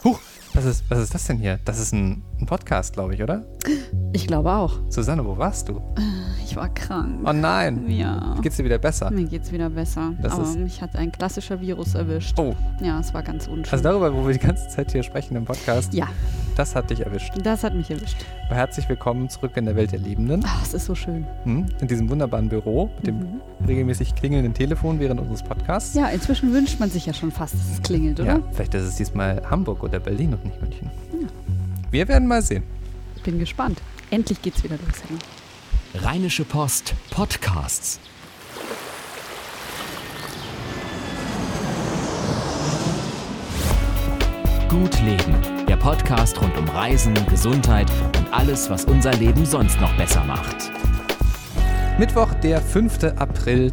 Huch, was ist das denn hier? Das ist ein Podcast, glaube ich, oder? Ich glaube auch. Susanne, wo warst du? Ich war krank. Oh nein. Ja. Geht's dir wieder besser? Mir geht's wieder besser. Aber mich hat ein klassischer Virus erwischt. Oh. Ja, es war ganz unschön. Also darüber, wo wir die ganze Zeit hier sprechen im Podcast. Ja. Das hat dich erwischt. Das hat mich erwischt. Herzlich willkommen zurück in der Welt der Lebenden. Ach, es ist so schön. In diesem wunderbaren Büro mit dem regelmäßig klingelnden Telefon während unseres Podcasts. Ja, inzwischen wünscht man sich ja schon fast, dass es klingelt, oder? Ja, vielleicht ist es diesmal Hamburg oder Berlin und nicht München. Ja. Wir werden mal sehen. Ich bin gespannt. Endlich geht's wieder los, Henning. Rheinische Post Podcasts. Gut Leben, der Podcast rund um Reisen, Gesundheit und alles, was unser Leben sonst noch besser macht. Mittwoch, der 5. April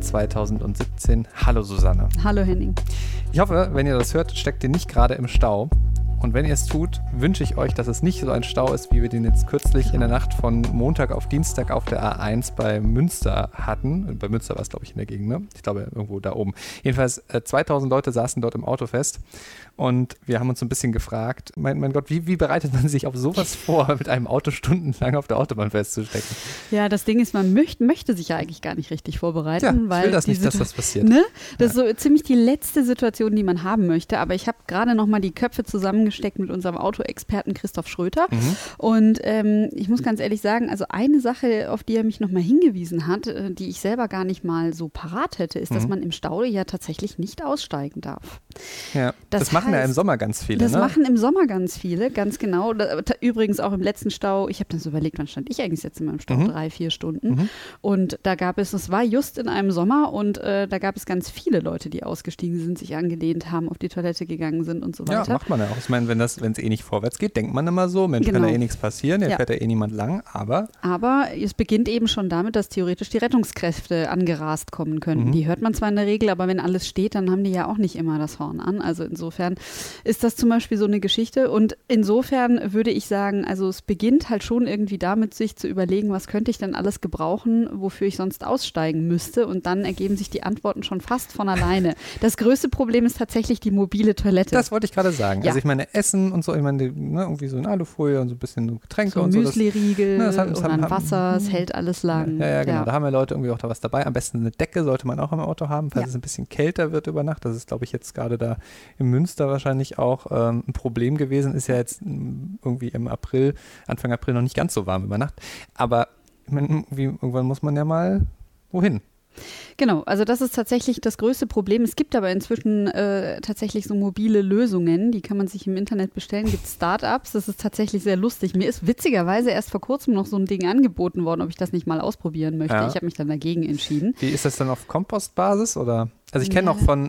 2017. Hallo Susanne. Hallo Henning. Ich hoffe, wenn ihr das hört, steckt ihr nicht gerade im Stau. Und wenn ihr es tut, wünsche ich euch, dass es nicht so ein Stau ist, wie wir den jetzt kürzlich in der Nacht von Montag auf Dienstag auf der A1 bei Münster hatten. Bei Münster war es, glaube ich, in der Gegend, ne? Ich glaube, irgendwo da oben. Jedenfalls 2000 Leute saßen dort im Auto fest. Und wir haben uns so ein bisschen gefragt, mein Gott, wie bereitet man sich auf sowas vor, mit einem Auto stundenlang auf der Autobahn festzustecken? Ja, das Ding ist, man möchte sich ja eigentlich gar nicht richtig vorbereiten. Ja, weil ich will das nicht, dass das passiert. Ne? Das ist so ziemlich die letzte Situation, die man haben möchte. Aber ich habe gerade noch mal die Köpfe zusammengesteckt mit unserem Autoexperten Christoph Schröter. Und ich muss ganz ehrlich sagen, also eine Sache, auf die er mich noch mal hingewiesen hat, die ich selber gar nicht mal so parat hätte, ist, dass man im Stau ja tatsächlich nicht aussteigen darf. Ja, das machen ja im Sommer ganz viele. Das ne? machen im Sommer ganz viele, ganz genau. Übrigens auch im letzten Stau, ich habe dann so überlegt, wann stand ich eigentlich jetzt in meinem Stau? 3-4 Stunden. Und da gab es war just in einem Sommer und da gab es ganz viele Leute, die ausgestiegen sind, sich angelehnt haben, auf die Toilette gegangen sind und so weiter. Ja, macht man ja auch. Ich meine, wenn es eh nicht vorwärts geht, denkt man immer so, Mensch, kann da eh nichts passieren, hier fährt ja eh niemand lang, aber es beginnt eben schon damit, dass theoretisch die Rettungskräfte angerast kommen könnten. Die hört man zwar in der Regel, aber wenn alles steht, dann haben die ja auch nicht immer das Horn an. Also insofern ist das zum Beispiel so eine Geschichte und insofern würde ich sagen, also es beginnt halt schon irgendwie damit, sich zu überlegen, was könnte ich denn alles gebrauchen, wofür ich sonst aussteigen müsste und dann ergeben sich die Antworten schon fast von alleine. Das größte Problem ist tatsächlich die mobile Toilette. Das wollte ich gerade sagen. Ja. Also ich meine, Essen und so, ich meine, irgendwie so in Alufolie und so ein bisschen so Getränke so und so. Müsli-Riegel oder ein Wasser, es hält alles lang. Ja, genau. Da haben ja Leute irgendwie auch da was dabei. Am besten eine Decke sollte man auch im Auto haben, falls es ein bisschen kälter wird über Nacht. Das ist, glaube ich, jetzt gerade da in Münster wahrscheinlich auch ein Problem gewesen. Ist ja jetzt irgendwie im April, Anfang April noch nicht ganz so warm über Nacht. Aber ich meine, irgendwann muss man ja mal wohin. Genau, also das ist tatsächlich das größte Problem. Es gibt aber inzwischen tatsächlich so mobile Lösungen, die kann man sich im Internet bestellen. Gibt Startups, das ist tatsächlich sehr lustig. Mir ist witzigerweise erst vor kurzem noch so ein Ding angeboten worden, ob ich das nicht mal ausprobieren möchte. Ja. Ich habe mich dann dagegen entschieden. Wie ist das dann auf Kompostbasis oder? Also ich kenne auch von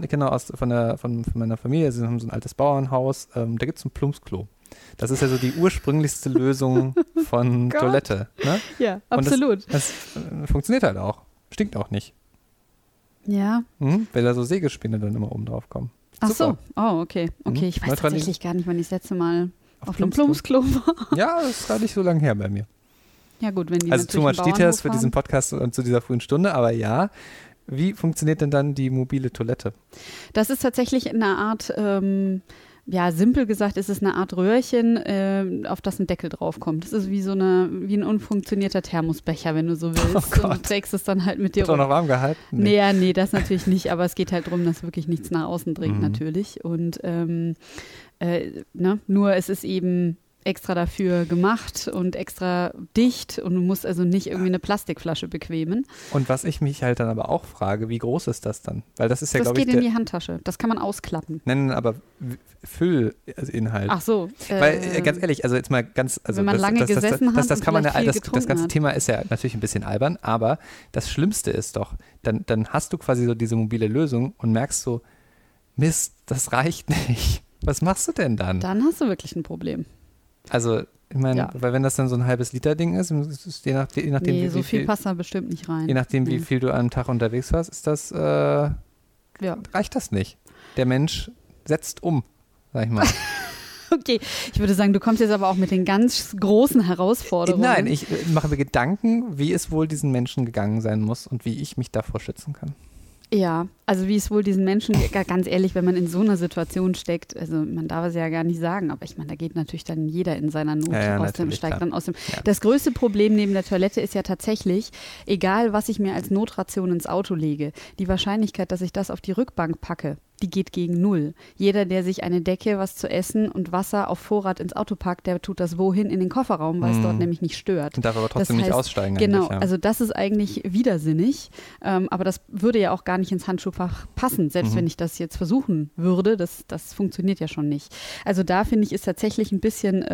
meiner Familie, sie haben so ein altes Bauernhaus, da gibt es ein Plumpsklo. Das ist ja so die ursprünglichste Lösung von Toilette. Ne? Ja, absolut. Und das funktioniert halt auch. Stinkt auch nicht. Ja. Weil da so Sägespäne dann immer oben drauf kommen. Ach so. Oh, okay. Okay, ich weiß tatsächlich gar nicht, wann ich das letzte Mal auf einem Plumpsklo war. Ja, das ist gar nicht so lange her bei mir. Ja gut, wenn die also too much details für haben. diesen Podcast und zu dieser frühen Stunde, aber ja. Wie funktioniert denn dann die mobile Toilette? Das ist tatsächlich eine Art, simpel gesagt, ist es eine Art Röhrchen, auf das ein Deckel draufkommt. Das ist wie ein unfunktionierter Thermosbecher, wenn du so willst. Oh Gott. Und du trägst es dann halt mit dir Wird auch noch warm gehalten? Nee, das natürlich nicht, aber es geht halt darum, dass wirklich nichts nach außen dringt natürlich. Und nur es ist eben extra dafür gemacht und extra dicht und du musst also nicht irgendwie eine Plastikflasche bequemen. Und was ich mich halt dann aber auch frage, wie groß ist das dann? Weil das ist ja, glaube ich, das geht in die Handtasche. Das kann man ausklappen. Nein, aber Füllinhalt. Ach so. Weil, ganz ehrlich, also jetzt mal ganz, also wenn man lange gesessen hat, das kann man ja, das ganze hat. Thema ist ja natürlich ein bisschen albern, aber das Schlimmste ist doch, dann hast du quasi so diese mobile Lösung und merkst so, Mist, das reicht nicht. Was machst du denn dann? Dann hast du wirklich ein Problem. Also, ich meine, weil wenn das dann so ein halbes Liter Ding ist, je nachdem nee, wie so viel viel passt da bestimmt nicht rein. Je nachdem, wie viel du am Tag unterwegs warst, ist das, reicht das nicht. Der Mensch setzt um, sag ich mal. Okay, ich würde sagen, du kommst jetzt aber auch mit den ganz großen Herausforderungen. Nein, ich mache mir Gedanken, wie es wohl diesen Menschen gegangen sein muss und wie ich mich davor schützen kann. Ja, also wie es wohl diesen Menschen, ganz ehrlich, wenn man in so einer Situation steckt, also man darf es ja gar nicht sagen, aber ich meine, da geht natürlich dann jeder in seiner Not steigt dann aus dem. Ja. Das größte Problem neben der Toilette ist ja tatsächlich, egal was ich mir als Notration ins Auto lege, die Wahrscheinlichkeit, dass ich das auf die Rückbank packe, die geht gegen 0. Jeder, der sich eine Decke, was zu essen und Wasser auf Vorrat ins Auto packt, der tut das wohin? In den Kofferraum, weil es dort nämlich nicht stört. Und darf aber trotzdem nicht aussteigen. Genau, also das ist eigentlich widersinnig, aber das würde ja auch gar nicht ins Handschuhfach passen, selbst wenn ich das jetzt versuchen würde, das funktioniert ja schon nicht. Also da finde ich, ist tatsächlich ein bisschen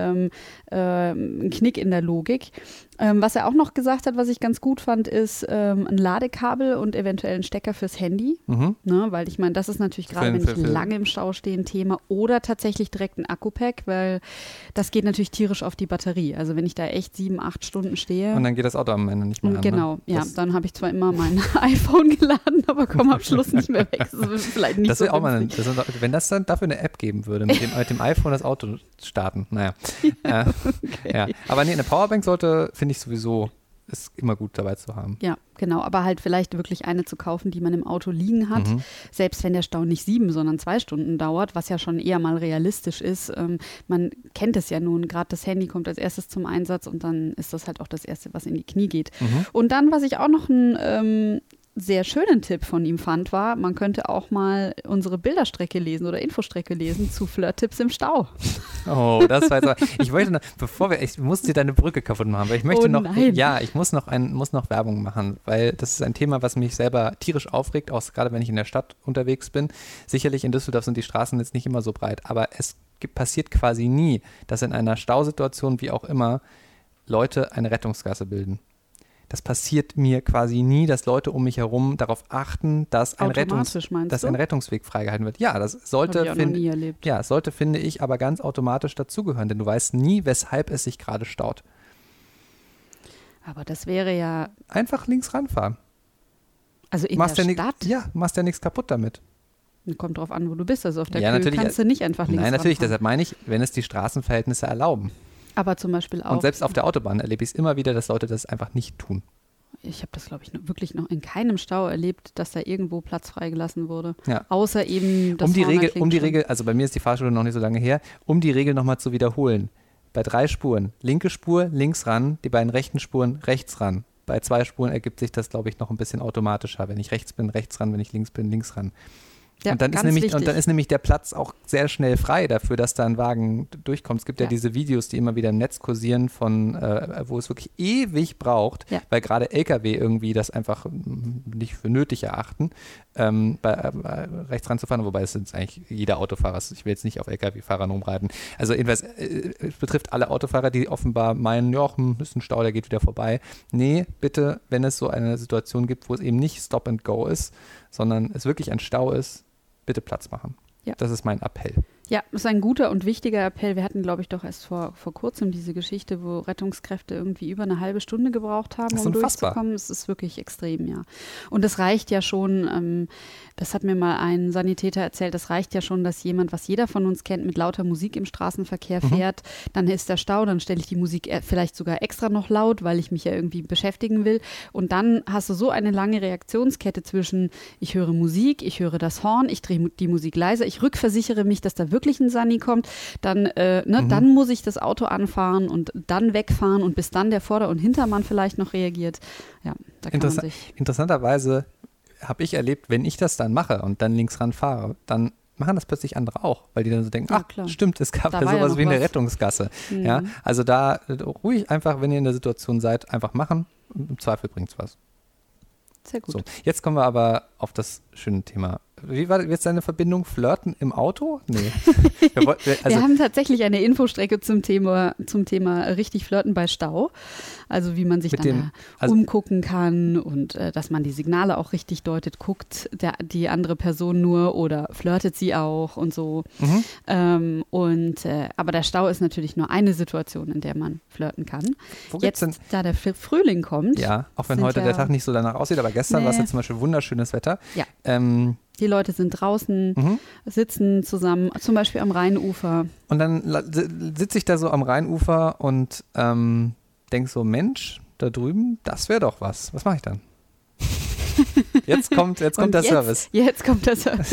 ein Knick in der Logik. Was er auch noch gesagt hat, was ich ganz gut fand, ist ein Ladekabel und eventuell ein Stecker fürs Handy, ne, weil ich meine, das ist natürlich gerade, wenn ich lange im Stau stehe, ein Thema, oder tatsächlich direkt ein Akku-Pack, weil das geht natürlich tierisch auf die Batterie. Also wenn ich da echt 7-8 Stunden stehe. Und dann geht das Auto am Ende nicht mehr an. Genau, ne? Ja, dann habe ich zwar immer mein iPhone geladen, aber komme am Schluss nicht mehr weg. Das ist vielleicht nicht so wenn das dann dafür eine App geben würde, mit dem iPhone das Auto starten, naja. Okay. Ja. Aber nee, eine Powerbank finde ich sowieso, ist immer gut dabei zu haben. Ja, genau, aber halt vielleicht wirklich eine zu kaufen, die man im Auto liegen hat, selbst wenn der Stau nicht 7, sondern 2 Stunden dauert, was ja schon eher mal realistisch ist. Man kennt es ja nun, gerade das Handy kommt als erstes zum Einsatz und dann ist das halt auch das Erste, was in die Knie geht. Und dann, was ich auch noch einen sehr schönen Tipp von ihm fand, war, man könnte auch mal unsere Bilderstrecke lesen oder Infostrecke lesen zu Flirt-Tipps im Stau. Oh, das war jetzt, ich wollte noch, ich muss dir deine Brücke kaputt machen, weil ich möchte ich muss noch Werbung machen, weil das ist ein Thema, was mich selber tierisch aufregt, auch gerade wenn ich in der Stadt unterwegs bin. Sicherlich in Düsseldorf sind die Straßen jetzt nicht immer so breit, aber es passiert quasi nie, dass in einer Stausituation, wie auch immer, Leute eine Rettungsgasse bilden. Das passiert mir quasi nie, dass Leute um mich herum darauf achten, dass ein Rettungsweg freigehalten wird. Ja, das sollte, finde ich, aber ganz automatisch dazugehören, denn du weißt nie, weshalb es sich gerade staut. Aber das wäre ja... Einfach links ranfahren. Also in der Stadt? Machst ja nichts kaputt damit. Kommt drauf an, wo du bist. Also auf der Kühe kannst du nicht einfach links ranfahren. Nein, natürlich, deshalb meine ich, wenn es die Straßenverhältnisse erlauben. Aber zum Beispiel auch. Und selbst auf der Autobahn erlebe ich es immer wieder, dass Leute das einfach nicht tun. Ich habe das, glaube ich, wirklich noch in keinem Stau erlebt, dass da irgendwo Platz freigelassen wurde. Ja. Außer eben das um die Regel, also bei mir ist die Fahrschule noch nicht so lange her, um die Regel nochmal zu wiederholen. Bei 3 Spuren, linke Spur, links ran, die beiden rechten Spuren, rechts ran. Bei 2 Spuren ergibt sich das, glaube ich, noch ein bisschen automatischer. Wenn ich rechts bin, rechts ran, wenn ich links bin, links ran. Ja, und dann ist nämlich der Platz auch sehr schnell frei dafür, dass da ein Wagen durchkommt. Es gibt ja diese Videos, die immer wieder im Netz kursieren, wo es wirklich ewig braucht, weil gerade LKW irgendwie das einfach nicht für nötig erachten, rechts ranzufahren, wobei es sind eigentlich jeder Autofahrer, ich will jetzt nicht auf LKW-Fahrern rumreiten. Also jedenfalls, es betrifft alle Autofahrer, die offenbar meinen, ja, ist ein Stau, der geht wieder vorbei. Nee, bitte, wenn es so eine Situation gibt, wo es eben nicht Stop and Go ist, sondern es wirklich ein Stau ist, bitte Platz machen. Ja. Das ist mein Appell. Ja, das ist ein guter und wichtiger Appell. Wir hatten, glaube ich, doch erst vor kurzem diese Geschichte, wo Rettungskräfte irgendwie über eine halbe Stunde gebraucht haben, um durchzukommen. Es ist wirklich extrem, ja. Und das reicht ja schon, das hat mir mal ein Sanitäter erzählt, das reicht ja schon, dass jemand, was jeder von uns kennt, mit lauter Musik im Straßenverkehr fährt, dann ist der Stau, dann stelle ich die Musik vielleicht sogar extra noch laut, weil ich mich ja irgendwie beschäftigen will. Und dann hast du so eine lange Reaktionskette zwischen, ich höre Musik, ich höre das Horn, ich drehe die Musik leiser, ich rückversichere mich, dass da wirklich ein Sani kommt, dann muss ich das Auto anfahren und dann wegfahren und bis dann der Vorder- und Hintermann vielleicht noch reagiert. Ja, da kann man sich... Interessanterweise habe ich erlebt, wenn ich das dann mache und dann links ran fahre, dann machen das plötzlich andere auch, weil die dann so denken, stimmt, es gab ja sowas wie eine Rettungsgasse. Ja, also da ruhig einfach, wenn ihr in der Situation seid, einfach machen. Im Zweifel bringt es was. Sehr gut. So, jetzt kommen wir aber auf das schöne Thema. Wie war jetzt deine Verbindung? Flirten im Auto? Nee. Wir haben tatsächlich eine Infostrecke zum Thema richtig Flirten bei Stau. Also wie man sich dann umgucken kann und dass man die Signale auch richtig deutet. Guckt die andere Person nur oder flirtet sie auch und so. Aber der Stau ist natürlich nur eine Situation, in der man flirten kann. Da der Frühling kommt. Ja, auch wenn heute der Tag nicht so danach aussieht, aber gestern war es ja zum Beispiel wunderschönes Wetter. Ja. Die Leute sind draußen, sitzen zusammen, zum Beispiel am Rheinufer. Und dann sitze ich da so am Rheinufer und denke so, Mensch, da drüben, das wäre doch was. Was mache ich dann? Jetzt kommt der Service. Jetzt kommt der Service.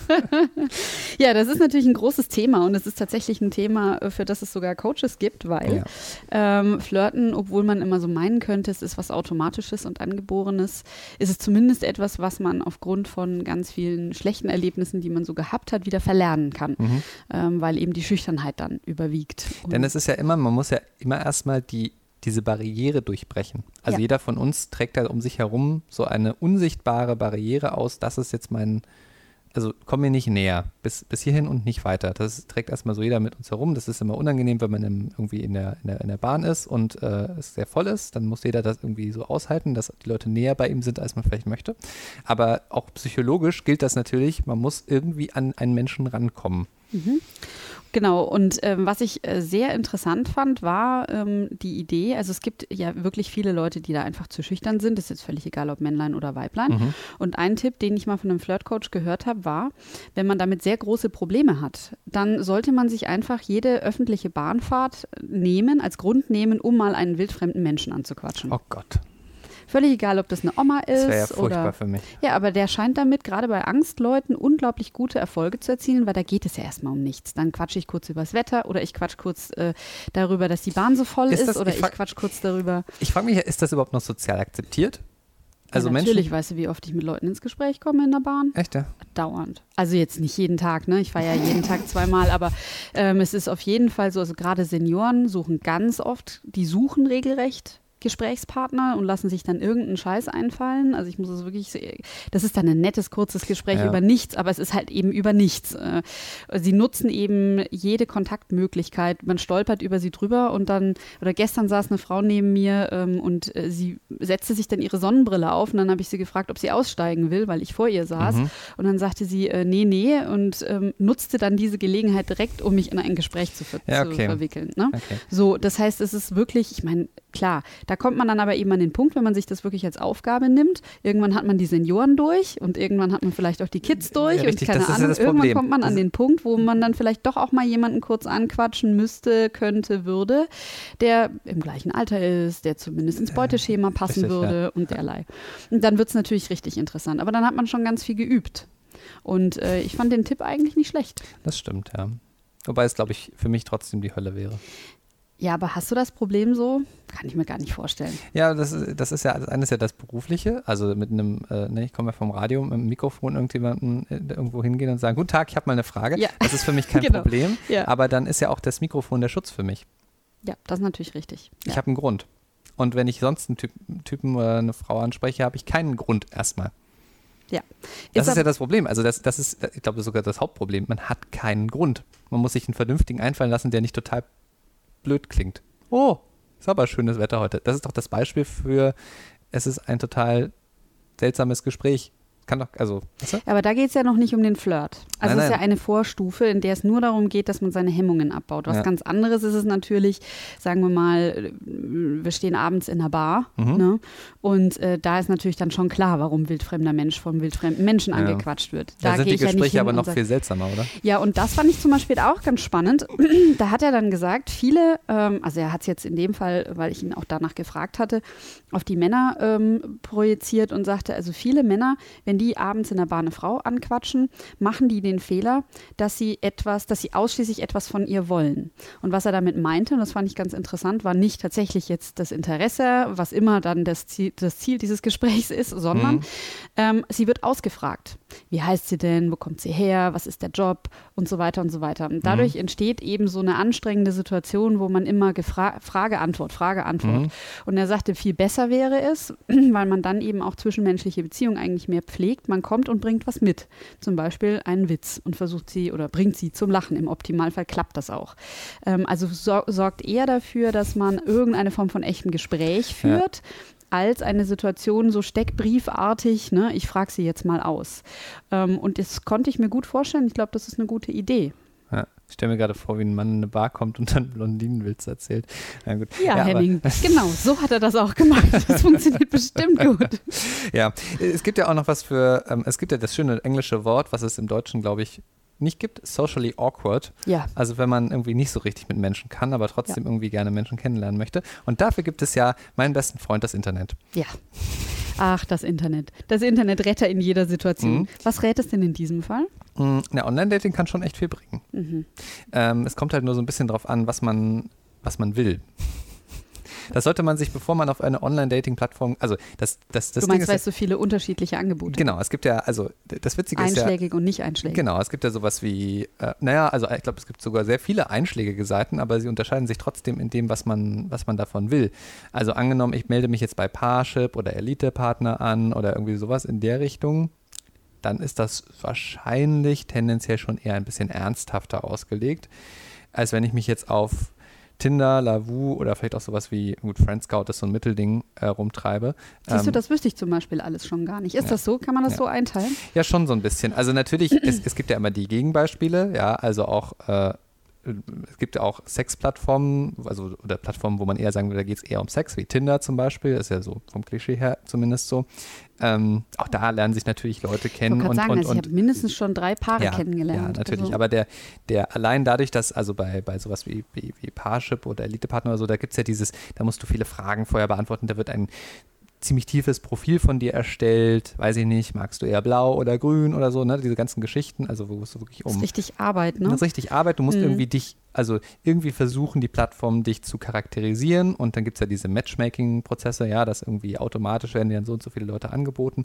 Ja, das ist natürlich ein großes Thema und es ist tatsächlich ein Thema, für das es sogar Coaches gibt, weil Flirten, obwohl man immer so meinen könnte, es ist was Automatisches und Angeborenes, ist es zumindest etwas, was man aufgrund von ganz vielen schlechten Erlebnissen, die man so gehabt hat, wieder verlernen kann, weil eben die Schüchternheit dann überwiegt. Denn es ist ja immer, man muss ja immer erstmal diese Barriere durchbrechen. Also jeder von uns trägt da um sich herum so eine unsichtbare Barriere aus, das ist jetzt also komm mir nicht näher, bis hierhin und nicht weiter. Das trägt erstmal so jeder mit uns herum. Das ist immer unangenehm, wenn man irgendwie in der Bahn ist und es sehr voll ist. Dann muss jeder das irgendwie so aushalten, dass die Leute näher bei ihm sind, als man vielleicht möchte. Aber auch psychologisch gilt das natürlich, man muss irgendwie an einen Menschen rankommen. Genau, und was ich sehr interessant fand, war die Idee, also es gibt ja wirklich viele Leute, die da einfach zu schüchtern sind, ist jetzt völlig egal, ob Männlein oder Weiblein. Und ein Tipp, den ich mal von einem Flirtcoach gehört habe, war, wenn man damit sehr große Probleme hat, dann sollte man sich einfach jede öffentliche Bahnfahrt als Grund nehmen, um mal einen wildfremden Menschen anzuquatschen. Oh Gott. Völlig egal, ob das eine Oma ist. Das wäre ja furchtbar für mich. Ja, aber der scheint damit gerade bei Angstleuten unglaublich gute Erfolge zu erzielen, weil da geht es ja erstmal um nichts. Dann quatsche ich kurz über das Wetter oder ich quatsche kurz darüber, dass die Bahn so voll ist oder ich quatsche kurz darüber. Ich frage mich, ist das überhaupt noch sozial akzeptiert? Also ja, natürlich, weißt du, wie oft ich mit Leuten ins Gespräch komme in der Bahn? Echt, ja? Dauernd. Also jetzt nicht jeden Tag, ne? Ich fahre ja jeden Tag zweimal, aber es ist auf jeden Fall so, also gerade Senioren suchen ganz oft, die suchen regelrecht Gesprächspartner und lassen sich dann irgendeinen Scheiß einfallen. Also ich muss es wirklich, das ist dann ein nettes, kurzes Gespräch über nichts, aber es ist halt eben über nichts. Sie nutzen eben jede Kontaktmöglichkeit. Man stolpert über sie drüber und dann, oder gestern saß eine Frau neben mir und sie setzte sich dann ihre Sonnenbrille auf und dann habe ich sie gefragt, ob sie aussteigen will, weil ich vor ihr saß. Und dann sagte sie, nee und nutzte dann diese Gelegenheit direkt, um mich in ein Gespräch zu verwickeln. Ne? Okay. So, das heißt, es ist wirklich, ich meine, klar, da kommt man dann aber eben an den Punkt, wenn man sich das wirklich als Aufgabe nimmt. Irgendwann hat man die Senioren durch und irgendwann hat man vielleicht auch die Kids durch. Ja, richtig, und keine Ahnung, irgendwann kommt man an den Punkt, wo man dann vielleicht doch auch mal jemanden kurz anquatschen müsste, könnte, würde, der im gleichen Alter ist, der zumindest ins Beuteschema passen würde und derlei. Und dann wird es natürlich richtig interessant. Aber dann hat man schon ganz viel geübt. Und ich fand den Tipp eigentlich nicht schlecht. Das stimmt, ja. Wobei es, glaube ich, für mich trotzdem die Hölle wäre. Ja, aber hast du das Problem so? Kann ich mir gar nicht vorstellen. Ja, das ist ja, das eine ist ja das Berufliche, also mit einem, ich komme ja vom Radio, mit einem Mikrofon irgendjemanden irgendwo hingehen und sagen, guten Tag, ich habe mal eine Frage. Ja. Das ist für mich kein Problem, aber dann ist ja auch das Mikrofon der Schutz für mich. Ja, das ist natürlich richtig. Ich habe einen Grund. Und wenn ich sonst einen Typen oder eine Frau anspreche, habe ich keinen Grund erstmal. Ja. Das ist ja das Problem. Also das ist, ich glaube, das ist sogar das Hauptproblem. Man hat keinen Grund. Man muss sich einen vernünftigen einfallen lassen, der nicht total blöd klingt. Oh, ist aber schönes Wetter heute. Das ist doch das Beispiel für, es ist ein total seltsames Gespräch. Kann doch, also, weißt du? Aber da geht es ja noch nicht um den Flirt. Also es ist ja eine Vorstufe, in der es nur darum geht, dass man seine Hemmungen abbaut. Was ganz anderes ist es natürlich, sagen wir mal, wir stehen abends in einer Bar, ne? Und da ist natürlich dann schon klar, warum wildfremder Mensch vom wildfremden Menschen angequatscht wird. Da sind die Gespräche aber noch viel seltsamer, oder? Ja, und das fand ich zum Beispiel auch ganz spannend. Da hat er dann gesagt, viele, also er hat es jetzt in dem Fall, weil ich ihn auch danach gefragt hatte, auf die Männer projiziert und sagte, also viele Männer, wenn die abends in der Bahn eine Frau anquatschen, machen die den Fehler, dass sie ausschließlich etwas von ihr wollen. Und was er damit meinte, und das fand ich ganz interessant, war nicht tatsächlich jetzt das Interesse, was immer dann das Ziel dieses Gesprächs ist, sondern sie wird ausgefragt. Wie heißt sie denn? Wo kommt sie her? Was ist der Job? Und so weiter und so weiter. Und dadurch entsteht eben so eine anstrengende Situation, wo man immer Frage, Antwort. Und er sagte, viel besser wäre es, weil man dann eben auch zwischenmenschliche Beziehungen eigentlich mehr pflegt. Man kommt und bringt was mit. Zum Beispiel einen Witz und versucht sie oder bringt sie zum Lachen. Im Optimalfall klappt das auch. Also sorgt eher dafür, dass man irgendeine Form von echtem Gespräch führt, als eine Situation so steckbriefartig, ne, ich frage sie jetzt mal aus. Und das konnte ich mir gut vorstellen. Ich glaube, das ist eine gute Idee. Ja, ich stelle mir gerade vor, wie ein Mann in eine Bar kommt und dann Blondinenwitz erzählt. Ja, gut. Ja, Henning, genau, so hat er das auch gemacht. Das funktioniert bestimmt gut. Ja, es gibt ja auch noch was es gibt ja das schöne englische Wort, was es im Deutschen, glaube ich, nicht gibt, socially awkward. Ja. Also wenn man irgendwie nicht so richtig mit Menschen kann, aber trotzdem irgendwie gerne Menschen kennenlernen möchte. Und dafür gibt es ja meinen besten Freund, das Internet. Ja. Ach, das Internet. Das Internetretter in jeder Situation. Was rät es denn in diesem Fall? Na, Online-Dating kann schon echt viel bringen. Es kommt halt nur so ein bisschen drauf an, was man will. Das sollte man sich, bevor man auf eine Online-Dating-Plattform, also das du meinst, Ding weil es so viele unterschiedliche Angebote Genau, es gibt ja, also das Witzige ist ja. Einschlägig und nicht einschlägig. Genau, es gibt ja sowas wie, also ich glaube, es gibt sogar sehr viele einschlägige Seiten, aber sie unterscheiden sich trotzdem in dem, was man davon will. Also angenommen, ich melde mich jetzt bei Parship oder Elite-Partner an oder irgendwie sowas in der Richtung, dann ist das wahrscheinlich tendenziell schon eher ein bisschen ernsthafter ausgelegt, als wenn ich mich jetzt auf Tinder, Lavu oder vielleicht auch sowas wie, gut, Friendscout ist so ein Mittelding, rumtreibe. Siehst du, das wüsste ich zum Beispiel alles schon gar nicht. Ist das so? Kann man das so einteilen? Ja, schon so ein bisschen. Also natürlich, es gibt ja immer die Gegenbeispiele, ja, also auch es gibt ja auch Sexplattformen, also oder Plattformen, wo man eher sagen würde, da geht es eher um Sex, wie Tinder zum Beispiel, ist ja so vom Klischee her zumindest so. Auch da lernen sich natürlich Leute kennen. Ich habe mindestens schon 3 Paare kennengelernt. Ja, natürlich, also. aber der allein dadurch, dass also bei sowas wie Parship oder Elite-Partner oder so, da gibt es ja da musst du viele Fragen vorher beantworten, da wird ein ziemlich tiefes Profil von dir erstellt, weiß ich nicht, magst du eher blau oder grün oder so, ne, diese ganzen Geschichten, also wo es wirklich Das ist richtig Arbeit, ne? Das ist richtig Arbeit, du musst irgendwie versuchen, die Plattform dich zu charakterisieren und dann gibt es ja diese Matchmaking-Prozesse, ja, dass irgendwie automatisch werden dir dann so und so viele Leute angeboten.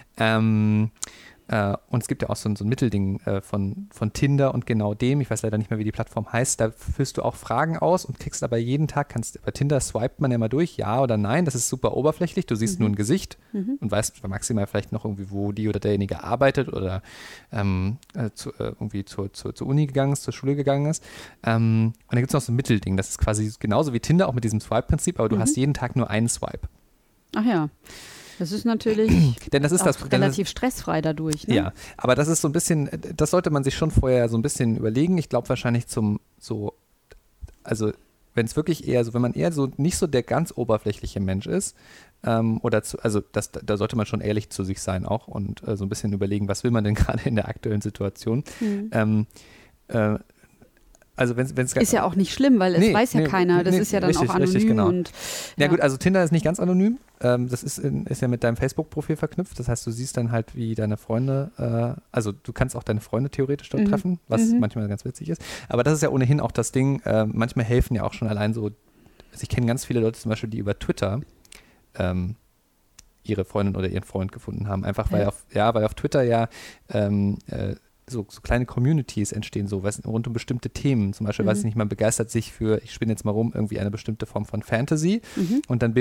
Und es gibt ja auch so ein Mittelding von Tinder und genau dem, ich weiß leider nicht mehr, wie die Plattform heißt, da füllst du auch Fragen aus und kriegst aber jeden Tag, bei Tinder swipet man ja mal durch, ja oder nein, das ist super oberflächlich, du siehst nur ein Gesicht und weißt maximal vielleicht noch irgendwie, wo die oder derjenige arbeitet oder irgendwie zur Uni gegangen ist, zur Schule gegangen ist. Und da gibt es noch so ein Mittelding, das ist quasi genauso wie Tinder, auch mit diesem Swipe-Prinzip, aber du hast jeden Tag nur einen Swipe. Ach ja. Das ist natürlich denn das ist relativ stressfrei dadurch. Ne? Ja, aber das ist so ein bisschen, das sollte man sich schon vorher so ein bisschen überlegen. Ich glaube wahrscheinlich also wenn es wirklich eher so, wenn man eher so nicht so der ganz oberflächliche Mensch ist, da sollte man schon ehrlich zu sich sein auch und so ein bisschen überlegen, was will man denn gerade in der aktuellen Situation. Also wenn's ist ja auch nicht schlimm, weil es weiß ja keiner. Das ist ja dann richtig, auch anonym. Richtig, genau. Ja gut, also Tinder ist nicht ganz anonym. Das ist ja mit deinem Facebook-Profil verknüpft. Das heißt, du siehst dann halt, wie deine Freunde, also du kannst auch deine Freunde theoretisch dort treffen, was manchmal ganz witzig ist. Aber das ist ja ohnehin auch das Ding, manchmal helfen ja auch schon allein so, also ich kenne ganz viele Leute zum Beispiel, die über Twitter ihre Freundin oder ihren Freund gefunden haben. Einfach weil auf Twitter so kleine Communities entstehen, so rund um bestimmte Themen. Zum Beispiel, weiß ich nicht, man begeistert sich für, ich spinne jetzt mal rum, irgendwie eine bestimmte Form von Fantasy und dann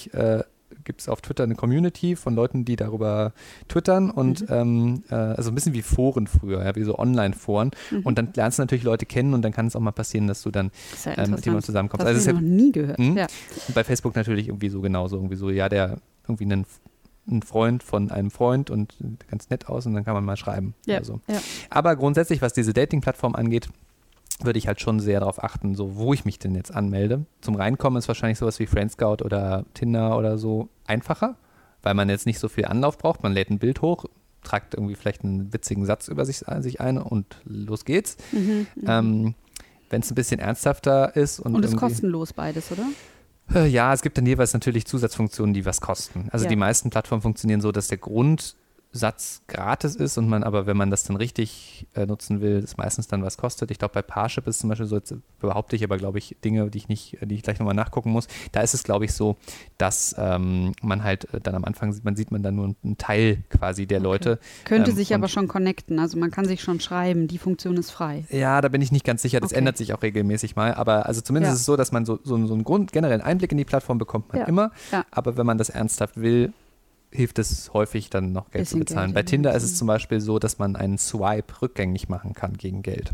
gibt es auf Twitter eine Community von Leuten, die darüber twittern und also ein bisschen wie Foren früher, ja, wie so Online-Foren und dann lernst du natürlich Leute kennen und dann kann es auch mal passieren, dass du dann mit jemandem zusammenkommst. Das habe ich noch nie gehört. Ja. Und bei Facebook natürlich irgendwie so genauso, der irgendwie ein Freund von einem Freund und ganz nett aus und dann kann man mal schreiben. Ja, oder so. Ja. Aber grundsätzlich, was diese Dating-Plattform angeht, würde ich halt schon sehr darauf achten, so wo ich mich denn jetzt anmelde. Zum Reinkommen ist wahrscheinlich sowas wie Friendscout oder Tinder oder so einfacher, weil man jetzt nicht so viel Anlauf braucht. Man lädt ein Bild hoch, tragt irgendwie vielleicht einen witzigen Satz über sich ein und los geht's. Wenn es ein bisschen ernsthafter ist. Und ist kostenlos beides, oder? Ja, es gibt dann jeweils natürlich Zusatzfunktionen, die was kosten. Also die meisten Plattformen funktionieren so, dass der Grundsatz gratis ist und man aber, wenn man das dann richtig nutzen will, das meistens dann was kostet. Ich glaube, bei Parship ist zum Beispiel so, jetzt behaupte ich aber, glaube ich, Dinge, die ich gleich nochmal nachgucken muss. Da ist es, glaube ich, so, dass man halt dann am Anfang sieht man dann nur einen Teil quasi der Leute. Könnte sich aber schon connecten, also man kann sich schon schreiben, die Funktion ist frei. Ja, da bin ich nicht ganz sicher, das ändert sich auch regelmäßig mal, aber also zumindest ist es so, dass man so einen generellen Einblick in die Plattform bekommt man immer, aber wenn man das ernsthaft will, hilft es häufig dann noch Geld zu bezahlen. Bei Tinder ist es zum Beispiel so, dass man einen Swipe rückgängig machen kann gegen Geld.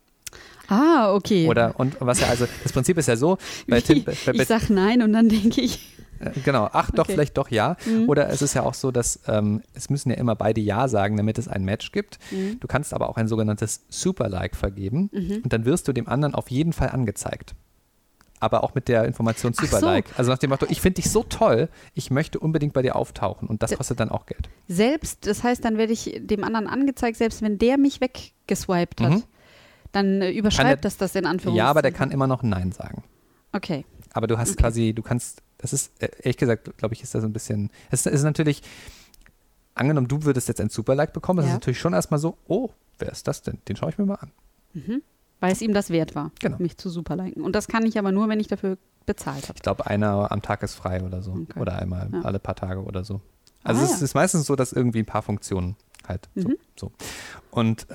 Ah, okay. Und was ja, also das Prinzip ist ja so, ich sag nein und dann denke ich. Genau, vielleicht doch ja. Oder es ist ja auch so, dass es müssen ja immer beide Ja sagen, damit es ein Match gibt. Du kannst aber auch ein sogenanntes Super-Like vergeben und dann wirst du dem anderen auf jeden Fall angezeigt. Aber auch mit der Information Super-Like. Also nach dem Motto, ich finde dich so toll, ich möchte unbedingt bei dir auftauchen und das kostet dann auch Geld. Das heißt, dann werde ich dem anderen angezeigt, selbst wenn der mich weggeswiped hat, dann überschreibt das in Anführungszeichen. Ja, aber der kann immer noch Nein sagen. Okay. Aber du hast quasi, du kannst das ist, ehrlich gesagt, glaube ich, ist das ein bisschen, es ist natürlich, angenommen, du würdest jetzt ein Super-Like bekommen, das ist natürlich schon erstmal so, oh, wer ist das denn? Den schaue ich mir mal an. Mhm. Weil es ihm das wert war, mich zu Super-liken. Und das kann ich aber nur, wenn ich dafür bezahlt habe. Ich glaube, einer am Tag ist frei oder so. Okay. Oder einmal alle paar Tage oder so. Also es ist meistens so, dass irgendwie ein paar Funktionen halt so. Und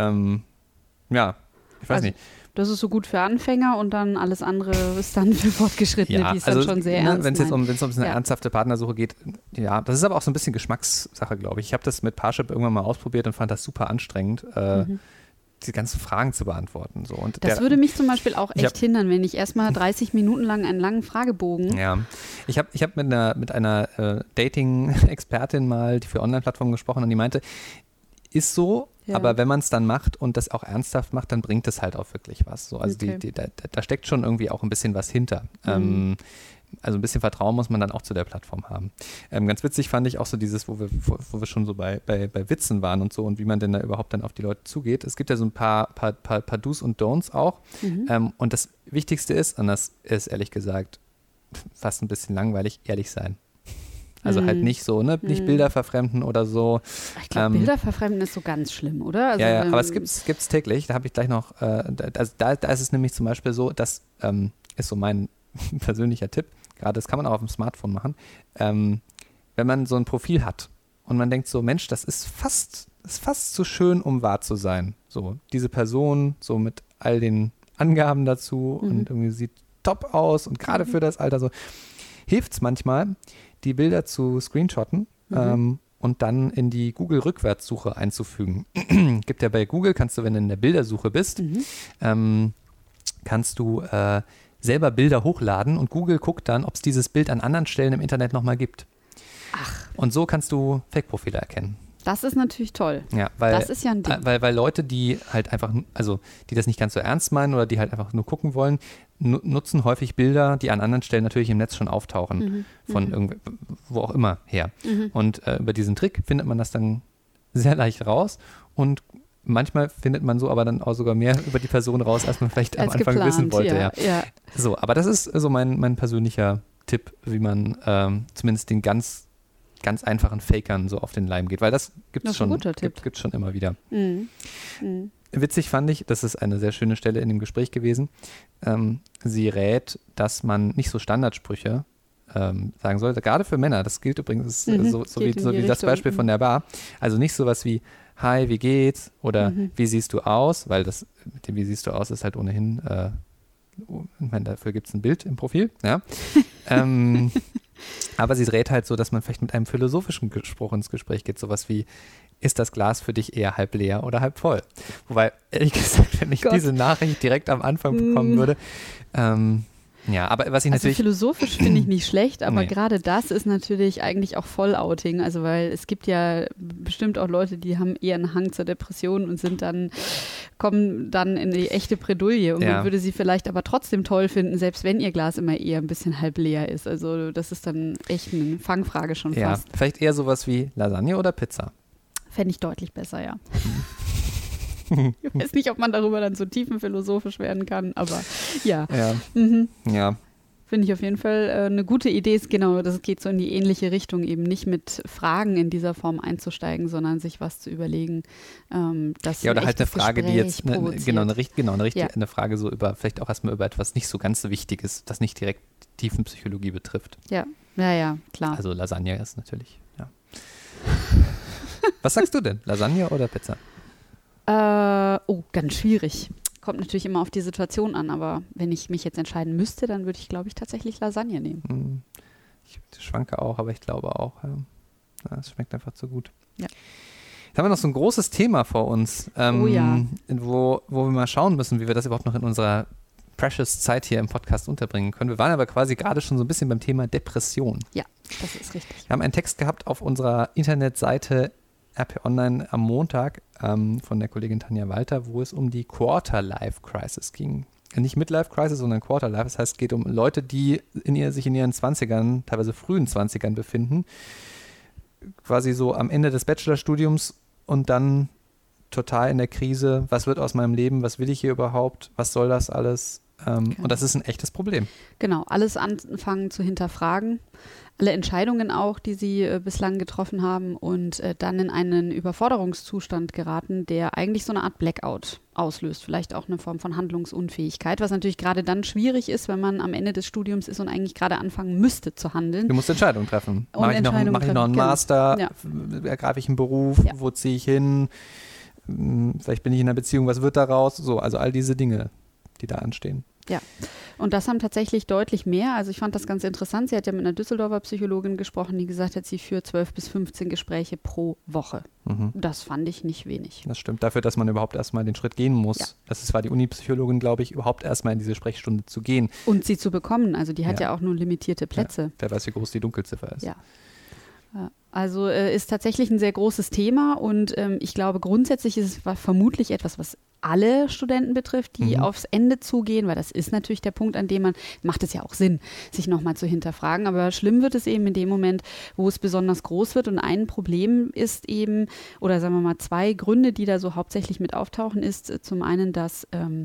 ich weiß nicht. Das ist so gut für Anfänger und dann alles andere ist dann für Fortgeschrittene, die es dann schon sehr ernst Wenn es jetzt um eine ernsthafte Partnersuche geht, das ist aber auch so ein bisschen Geschmackssache, glaube ich. Ich habe das mit Parship irgendwann mal ausprobiert und fand das super anstrengend, die ganzen Fragen zu beantworten. So. Und das würde mich zum Beispiel auch echt hindern, wenn ich erstmal 30 Minuten lang einen langen Fragebogen. Ja, ich hab mit einer Dating-Expertin mal, die für Online-Plattformen gesprochen, und die meinte, ist so, aber wenn man es dann macht und das auch ernsthaft macht, dann bringt es halt auch wirklich was. So, also da steckt schon irgendwie auch ein bisschen was hinter. Also ein bisschen Vertrauen muss man dann auch zu der Plattform haben. Ganz witzig fand ich auch so dieses, wo wir schon so bei Witzen waren und so und wie man denn da überhaupt dann auf die Leute zugeht. Es gibt ja so ein paar Do's und Don'ts auch. Und das Wichtigste ist, und das ist ehrlich gesagt fast ein bisschen langweilig, ehrlich sein. Also halt nicht so, nicht Bilder verfremden oder so. Ich glaube, Bilder verfremden ist so ganz schlimm, oder? Also, aber es gibt's täglich. Da habe ich gleich noch, also da ist es nämlich zum Beispiel so, das ist so mein persönlicher Tipp, gerade das kann man auch auf dem Smartphone machen, wenn man so ein Profil hat und man denkt so, Mensch, das ist fast zu schön, um wahr zu sein. So, diese Person, so mit all den Angaben dazu und irgendwie sieht top aus und gerade für das Alter so, hilft es manchmal, die Bilder zu screenshotten und dann in die Google-Rückwärtssuche einzufügen. Gibt ja bei Google, kannst du, wenn du in der Bildersuche bist, kannst du selber Bilder hochladen und Google guckt dann, ob es dieses Bild an anderen Stellen im Internet nochmal gibt. Ach. Und so kannst du Fake-Profile erkennen. Das ist natürlich toll. Ja, das ist ja ein Ding. Weil Leute, die halt einfach, also die das nicht ganz so ernst meinen oder die halt einfach nur gucken wollen, nutzen häufig Bilder, die an anderen Stellen natürlich im Netz schon auftauchen, von wo auch immer her. Und über diesen Trick findet man das dann sehr leicht raus und manchmal findet man so aber dann auch sogar mehr über die Person raus, als man vielleicht am Anfang wissen wollte. Ja. So, aber das ist so mein persönlicher Tipp, wie man zumindest den ganz einfachen Fakern so auf den Leim geht, weil das gibt es schon immer wieder. Witzig fand ich, das ist eine sehr schöne Stelle in dem Gespräch gewesen, sie rät, dass man nicht so Standardsprüche sagen sollte, gerade für Männer, das gilt übrigens so wie das Beispiel von der Bar, also nicht sowas wie hi, wie geht's oder wie siehst du aus, weil das mit dem wie siehst du aus ist halt ohnehin, ich meine, dafür gibt es ein Bild im Profil, ja. Aber sie rät halt so, dass man vielleicht mit einem philosophischen Spruch ins Gespräch geht, sowas wie, ist das Glas für dich eher halb leer oder halb voll? Wobei, ehrlich gesagt, wenn ich diese Nachricht direkt am Anfang bekommen würde, aber was ich natürlich... Also philosophisch finde ich nicht schlecht, aber gerade das ist natürlich eigentlich auch Voll-Outing, also weil es gibt ja bestimmt auch Leute, die haben eher einen Hang zur Depression und kommen dann in die echte Bredouille und man würde sie vielleicht aber trotzdem toll finden, selbst wenn ihr Glas immer eher ein bisschen halb leer ist. Also das ist dann echt eine Fangfrage schon fast. Ja, vielleicht eher sowas wie Lasagne oder Pizza? Fände ich deutlich besser, ja. Ich weiß nicht, ob man darüber dann so tiefenphilosophisch werden kann, aber ja. Ja. Finde ich auf jeden Fall eine gute Idee. Genau, das geht so in die ähnliche Richtung, eben nicht mit Fragen in dieser Form einzusteigen, sondern sich was zu überlegen. Oder halt eine Frage, die jetzt eine Frage so über, vielleicht auch erstmal über etwas nicht so ganz so Wichtiges, das nicht direkt Tiefenpsychologie betrifft. Ja, klar. Also Lasagne ist natürlich, Was sagst du denn? Lasagne oder Pizza? Ganz schwierig. Kommt natürlich immer auf die Situation an, aber wenn ich mich jetzt entscheiden müsste, dann würde ich, glaube ich, tatsächlich Lasagne nehmen. Ich schwanke auch, aber ich glaube auch, es schmeckt einfach zu gut. Ja. Jetzt haben wir noch so ein großes Thema vor uns, wo wir mal schauen müssen, wie wir das überhaupt noch in unserer precious Zeit hier im Podcast unterbringen können. Wir waren aber quasi gerade schon so ein bisschen beim Thema Depression. Ja, das ist richtig. Wir haben einen Text gehabt auf unserer Internetseite RP Online am Montag von der Kollegin Tanja Walter, wo es um die Quarter-Life-Crisis ging. Nicht Midlife-Crisis, sondern Quarter-Life. Das heißt, es geht um Leute, die sich in ihren 20ern, teilweise frühen 20ern befinden, quasi so am Ende des Bachelorstudiums und dann total in der Krise. Was wird aus meinem Leben? Was will ich hier überhaupt? Was soll das alles? Und das ist ein echtes Problem. Genau, alles anfangen zu hinterfragen, alle Entscheidungen auch, die sie bislang getroffen haben und dann in einen Überforderungszustand geraten, der eigentlich so eine Art Blackout auslöst, vielleicht auch eine Form von Handlungsunfähigkeit, was natürlich gerade dann schwierig ist, wenn man am Ende des Studiums ist und eigentlich gerade anfangen müsste zu handeln. Du musst Entscheidungen treffen. Mache ich noch einen Master, ergreife ich einen Beruf, wo ziehe ich hin, vielleicht bin ich in einer Beziehung, was wird daraus? So, also all diese Dinge, die da anstehen. Ja, und das haben tatsächlich deutlich mehr. Also ich fand das ganz interessant. Sie hat ja mit einer Düsseldorfer Psychologin gesprochen, die gesagt hat, sie führt 12 bis 15 Gespräche pro Woche. Das fand ich nicht wenig. Das stimmt. Dafür, dass man überhaupt erstmal den Schritt gehen muss. Ja. Das war die Unipsychologin, glaube ich, überhaupt erstmal in diese Sprechstunde zu gehen. Und sie zu bekommen. Also die hat ja auch nur limitierte Plätze. Ja. Wer weiß, wie groß die Dunkelziffer ist. Ja. Also ist tatsächlich ein sehr großes Thema und ich glaube, grundsätzlich ist es vermutlich etwas, was alle Studenten betrifft, die aufs Ende zugehen, weil das ist natürlich der Punkt, an dem macht es ja auch Sinn, sich nochmal zu hinterfragen, aber schlimm wird es eben in dem Moment, wo es besonders groß wird und ein Problem ist eben, oder sagen wir mal 2 Gründe, die da so hauptsächlich mit auftauchen, ist zum einen, dass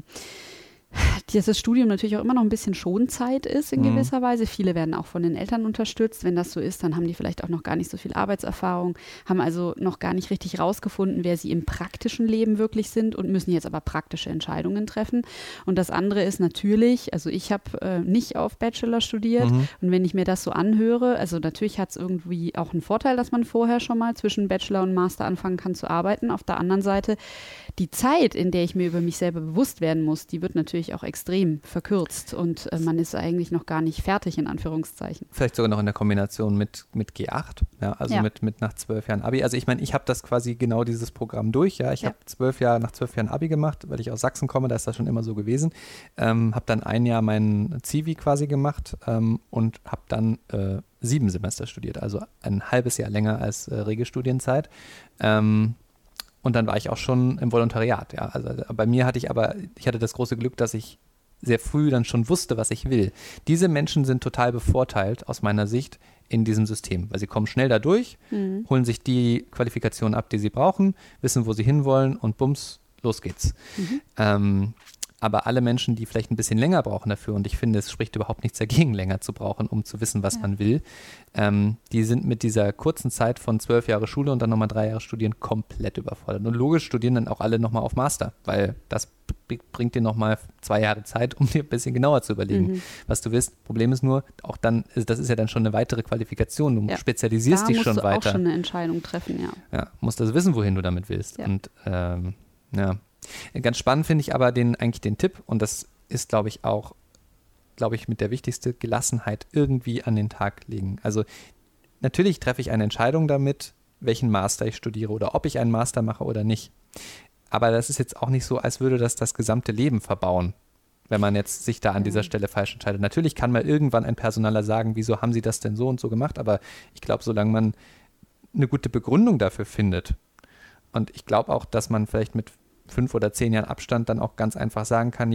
das Studium natürlich auch immer noch ein bisschen Schonzeit ist in gewisser Weise. Viele werden auch von den Eltern unterstützt. Wenn das so ist, dann haben die vielleicht auch noch gar nicht so viel Arbeitserfahrung, haben also noch gar nicht richtig rausgefunden, wer sie im praktischen Leben wirklich sind und müssen jetzt aber praktische Entscheidungen treffen. Und das andere ist natürlich, also ich habe nicht auf Bachelor studiert und wenn ich mir das so anhöre, also natürlich hat es irgendwie auch einen Vorteil, dass man vorher schon mal zwischen Bachelor und Master anfangen kann zu arbeiten. Auf der anderen Seite, die Zeit, in der ich mir über mich selber bewusst werden muss, die wird natürlich auch extrem verkürzt und man ist eigentlich noch gar nicht fertig, in Anführungszeichen. Vielleicht sogar noch in der Kombination mit G8, mit nach 12 Jahren Abi. Also ich meine, ich habe das quasi genau dieses Programm durch, ich habe nach 12 Jahren Abi gemacht, weil ich aus Sachsen komme, da ist das schon immer so gewesen. Habe dann ein Jahr meinen Zivi quasi gemacht und habe dann 7 Semester studiert, also ein halbes Jahr länger als Regelstudienzeit. Und dann war ich auch schon im Volontariat, Also bei mir hatte ich das große Glück, dass ich sehr früh dann schon wusste, was ich will. Diese Menschen sind total bevorteilt aus meiner Sicht in diesem System, weil sie kommen schnell da durch, holen sich die Qualifikationen ab, die sie brauchen, wissen, wo sie hinwollen und bums, los geht's. Aber alle Menschen, die vielleicht ein bisschen länger brauchen dafür, und ich finde, es spricht überhaupt nichts dagegen, länger zu brauchen, um zu wissen, was man will, die sind mit dieser kurzen Zeit von 12 Jahre Schule und dann nochmal 3 Jahre Studieren komplett überfordert. Und logisch studieren dann auch alle nochmal auf Master, weil das bringt dir nochmal 2 Jahre Zeit, um dir ein bisschen genauer zu überlegen, was du willst. Problem ist nur, auch dann, das ist ja dann schon eine weitere Qualifikation, du spezialisierst dich schon weiter. Da musst du auch schon eine Entscheidung treffen, Ja, musst also wissen, wohin du damit willst. Ja. Und ganz spannend finde ich aber den Tipp, und das ist, glaube ich, mit der wichtigste, Gelassenheit irgendwie an den Tag legen. Also natürlich treffe ich eine Entscheidung damit, welchen Master ich studiere oder ob ich einen Master mache oder nicht. Aber das ist jetzt auch nicht so, als würde das gesamte Leben verbauen, wenn man jetzt sich da an dieser Stelle falsch entscheidet. Natürlich kann mal irgendwann ein Personaler sagen, wieso haben sie das denn so und so gemacht, aber ich glaube, solange man eine gute Begründung dafür findet, und ich glaube auch, dass man vielleicht mit 5 oder 10 Jahren Abstand dann auch ganz einfach sagen kann,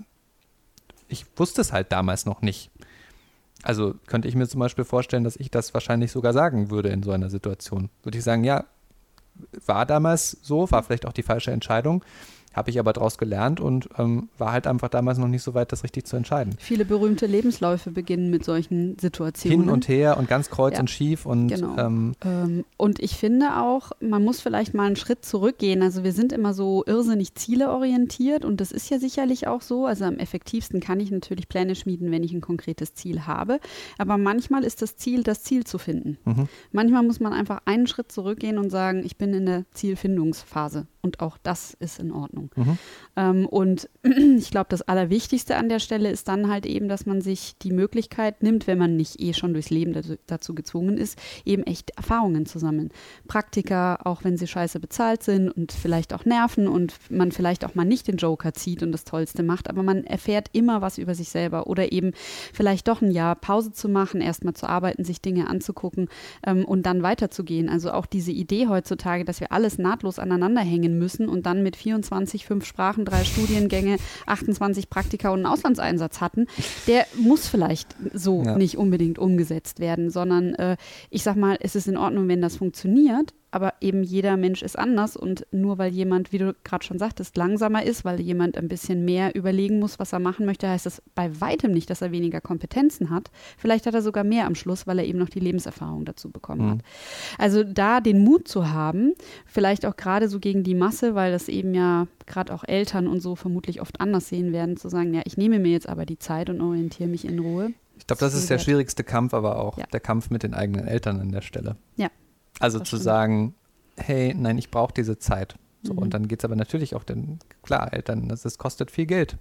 ich wusste es halt damals noch nicht. Also könnte ich mir zum Beispiel vorstellen, dass ich das wahrscheinlich sogar sagen würde in so einer Situation. Würde ich sagen, war damals so, war vielleicht auch die falsche Entscheidung, habe ich aber daraus gelernt und war halt einfach damals noch nicht so weit, das richtig zu entscheiden. Viele berühmte Lebensläufe beginnen mit solchen Situationen. Hin und her und ganz kreuz und schief. Und, genau. Und ich finde auch, man muss vielleicht mal einen Schritt zurückgehen. Also wir sind immer so irrsinnig zieleorientiert und das ist ja sicherlich auch so. Also am effektivsten kann ich natürlich Pläne schmieden, wenn ich ein konkretes Ziel habe. Aber manchmal ist das Ziel zu finden. Manchmal muss man einfach einen Schritt zurückgehen und sagen, ich bin in der Zielfindungsphase. Und auch das ist in Ordnung. Und ich glaube, das Allerwichtigste an der Stelle ist dann halt eben, dass man sich die Möglichkeit nimmt, wenn man nicht schon durchs Leben dazu gezwungen ist, eben echt Erfahrungen zu sammeln. Praktika, auch wenn sie scheiße bezahlt sind und vielleicht auch nerven und man vielleicht auch mal nicht den Joker zieht und das Tollste macht, aber man erfährt immer was über sich selber oder eben vielleicht doch ein Jahr Pause zu machen, erstmal zu arbeiten, sich Dinge anzugucken und dann weiterzugehen. Also auch diese Idee heutzutage, dass wir alles nahtlos aneinander hängen müssen und dann mit 24, 5 Sprachen, 3 Studiengänge, 28 Praktika und einen Auslandseinsatz hatten, der muss vielleicht so nicht unbedingt umgesetzt werden, sondern ich sag mal, es ist in Ordnung, wenn das funktioniert, aber eben jeder Mensch ist anders und nur weil jemand, wie du gerade schon sagtest, langsamer ist, weil jemand ein bisschen mehr überlegen muss, was er machen möchte, heißt das bei weitem nicht, dass er weniger Kompetenzen hat. Vielleicht hat er sogar mehr am Schluss, weil er eben noch die Lebenserfahrung dazu bekommen hat. Also da den Mut zu haben, vielleicht auch gerade so gegen die Masse, weil das eben ja gerade auch Eltern und so vermutlich oft anders sehen werden, zu sagen, ja, ich nehme mir jetzt aber die Zeit und orientiere mich in Ruhe. Ich glaube, das ist der schwierigste Kampf, aber auch der Kampf mit den eigenen Eltern an der Stelle. Ja. Also zu sagen, hey, nein, ich brauche diese Zeit. So, und dann geht es aber natürlich auch, klar, Eltern, das kostet viel Geld,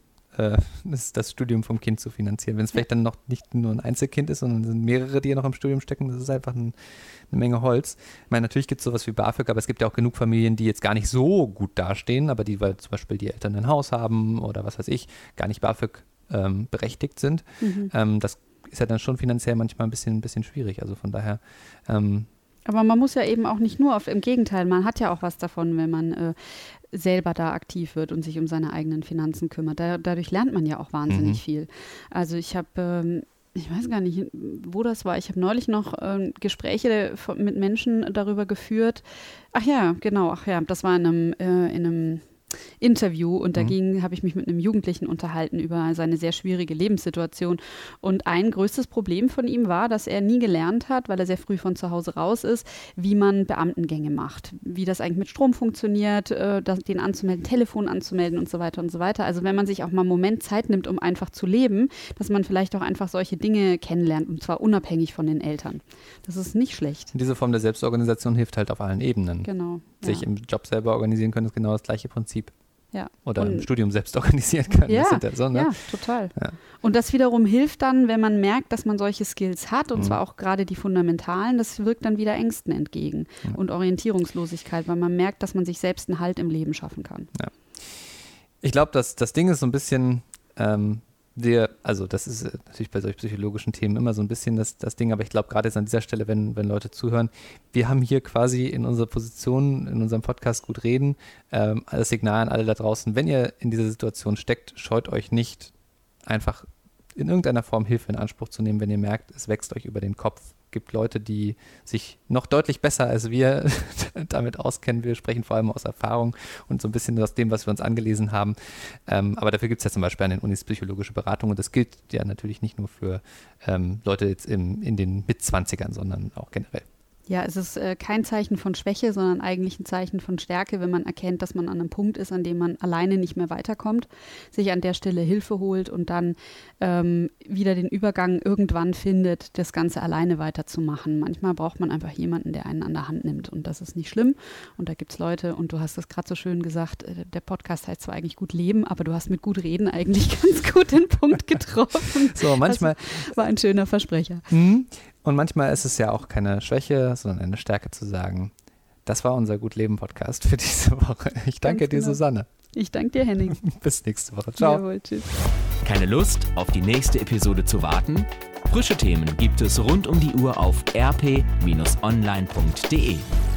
das Studium vom Kind zu finanzieren. Wenn es vielleicht dann noch nicht nur ein Einzelkind ist, sondern es sind mehrere, die ja noch im Studium stecken, das ist einfach eine Menge Holz. Ich meine, natürlich gibt es sowas wie BAföG, aber es gibt ja auch genug Familien, die jetzt gar nicht so gut dastehen, aber die, weil zum Beispiel die Eltern ein Haus haben oder was weiß ich, gar nicht BAföG berechtigt sind. Das ist ja dann schon finanziell manchmal ein bisschen schwierig. Also von daher aber man muss ja eben auch nicht nur im Gegenteil, man hat ja auch was davon, wenn man selber da aktiv wird und sich um seine eigenen Finanzen kümmert. Dadurch lernt man ja auch wahnsinnig viel. Also ich habe, ich weiß gar nicht, wo das war, ich habe neulich noch Gespräche mit Menschen darüber geführt. Ach ja, das war in einem Interview und da habe ich mich mit einem Jugendlichen unterhalten über seine sehr schwierige Lebenssituation und ein größtes Problem von ihm war, dass er nie gelernt hat, weil er sehr früh von zu Hause raus ist, wie man Beamtengänge macht, wie das eigentlich mit Strom funktioniert, den anzumelden, Telefon anzumelden und so weiter und so weiter. Also wenn man sich auch mal einen Moment Zeit nimmt, um einfach zu leben, dass man vielleicht auch einfach solche Dinge kennenlernt und zwar unabhängig von den Eltern. Das ist nicht schlecht. Diese Form der Selbstorganisation hilft halt auf allen Ebenen. Genau. Sich im Job selber organisieren können, ist genau das gleiche Prinzip. Ja. Oder im Studium selbst organisieren können. Ja, so, ne? Ja, total. Ja. Und das wiederum hilft dann, wenn man merkt, dass man solche Skills hat, und zwar auch gerade die fundamentalen, das wirkt dann wieder Ängsten entgegen und Orientierungslosigkeit, weil man merkt, dass man sich selbst einen Halt im Leben schaffen kann. Ja. Ich glaube, das Ding ist so ein bisschen, also das ist natürlich bei solchen psychologischen Themen immer so ein bisschen das Ding, aber ich glaube gerade jetzt an dieser Stelle, wenn Leute zuhören, wir haben hier quasi in unserer Position, in unserem Podcast gut reden, das Signal an alle da draußen, wenn ihr in dieser Situation steckt, scheut euch nicht, einfach in irgendeiner Form Hilfe in Anspruch zu nehmen, wenn ihr merkt, es wächst euch über den Kopf. Es gibt Leute, die sich noch deutlich besser als wir damit auskennen. Wir sprechen vor allem aus Erfahrung und so ein bisschen aus dem, was wir uns angelesen haben. Aber dafür gibt es ja zum Beispiel an den Unis psychologische Beratung und das gilt ja natürlich nicht nur für Leute jetzt in den Mitzwanzigern, sondern auch generell. Ja, es ist kein Zeichen von Schwäche, sondern eigentlich ein Zeichen von Stärke, wenn man erkennt, dass man an einem Punkt ist, an dem man alleine nicht mehr weiterkommt, sich an der Stelle Hilfe holt und dann wieder den Übergang irgendwann findet, das Ganze alleine weiterzumachen. Manchmal braucht man einfach jemanden, der einen an der Hand nimmt und das ist nicht schlimm. Und da gibt es Leute, und du hast das gerade so schön gesagt, der Podcast heißt zwar eigentlich gut leben, aber du hast mit gut reden eigentlich ganz gut den Punkt getroffen. So, manchmal. Das war ein schöner Versprecher. Und manchmal ist es ja auch keine Schwäche, sondern eine Stärke zu sagen, das war unser Gut-Leben-Podcast für diese Woche. Ich danke dir, Susanne. Ich danke dir, Henning. Bis nächste Woche. Ciao. Jawohl, tschüss. Keine Lust, auf die nächste Episode zu warten? Frische Themen gibt es rund um die Uhr auf rp-online.de.